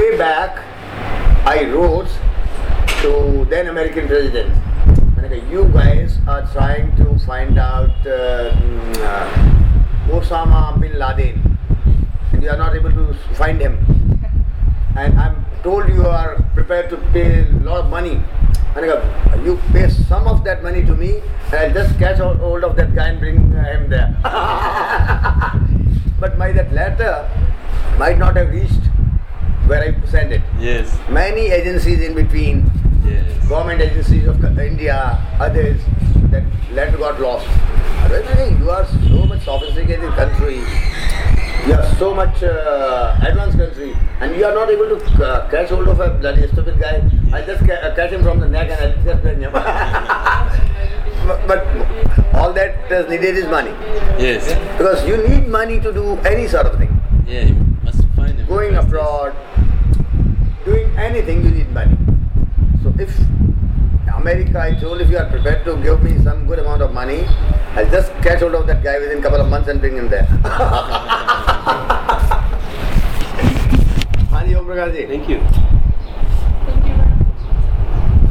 way back, I wrote to then American president, you guys are trying to find out Osama bin Laden, and you are not able to find him. And I'm told you are prepared to pay a lot of money. And I go, you pay some of that money to me, and I'll just catch hold of that guy and bring him there. But that letter might not have reached where I sent it. Yes. Many agencies in between, Yes. government agencies of India, others, that letter got lost. You are so much sophisticated country, you are so much advanced country, and you are not able to catch hold of a bloody stupid guy. I'll just catch him from the neck and I'll just bring him. But all that is needed is money. Yes. Because you need money to do any sort of thing. Yeah, you must find him. Going abroad, doing anything, you need money. So if America, I told, if you are prepared to give me some good amount of money, I'll just catch hold of that guy within a couple of months and bring him there. Thank you.